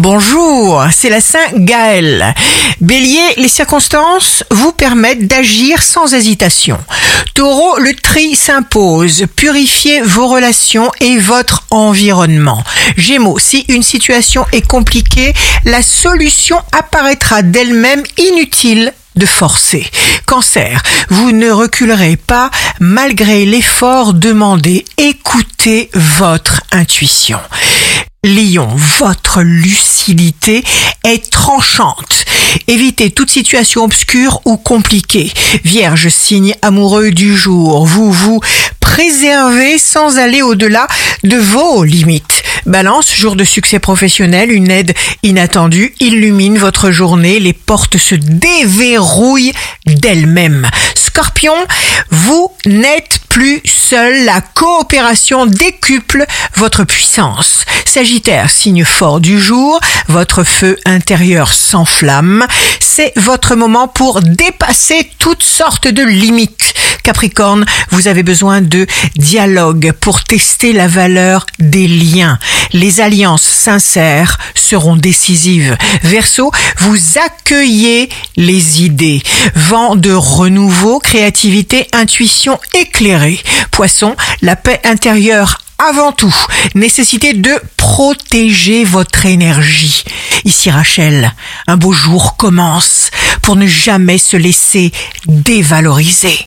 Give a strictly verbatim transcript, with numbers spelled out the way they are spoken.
Bonjour, c'est la Saint Gaël. Bélier, les circonstances vous permettent d'agir sans hésitation. Taureau, le tri s'impose. Purifiez vos relations et votre environnement. Gémeaux, si une situation est compliquée, la solution apparaîtra d'elle-même, inutile de forcer. Cancer, vous ne reculerez pas malgré l'effort demandé. Écoutez votre intuition. Lion, votre lucidité est tranchante. Évitez toute situation obscure ou compliquée. Vierge, signe amoureux du jour, vous vous préservez sans aller au-delà de vos limites. Balance, jour de succès professionnel, une aide inattendue illumine votre journée, les portes se déverrouillent d'elles-mêmes. Scorpion, vous n'êtes plus seul, la coopération décuple votre puissance. Sagittaire, signe fort du jour, votre feu intérieur s'enflamme, c'est votre moment pour dépasser toutes sortes de limites. Capricorne, vous avez besoin de dialogue pour tester la valeur des liens. Les alliances sincères seront décisives. Verseau, vous accueillez les idées. Vent de renouveau, créativité, intuition éclairée. Poisson, la paix intérieure avant tout. Nécessité de protéger votre énergie. Ici Rachel, un beau jour commence pour ne jamais se laisser dévaloriser.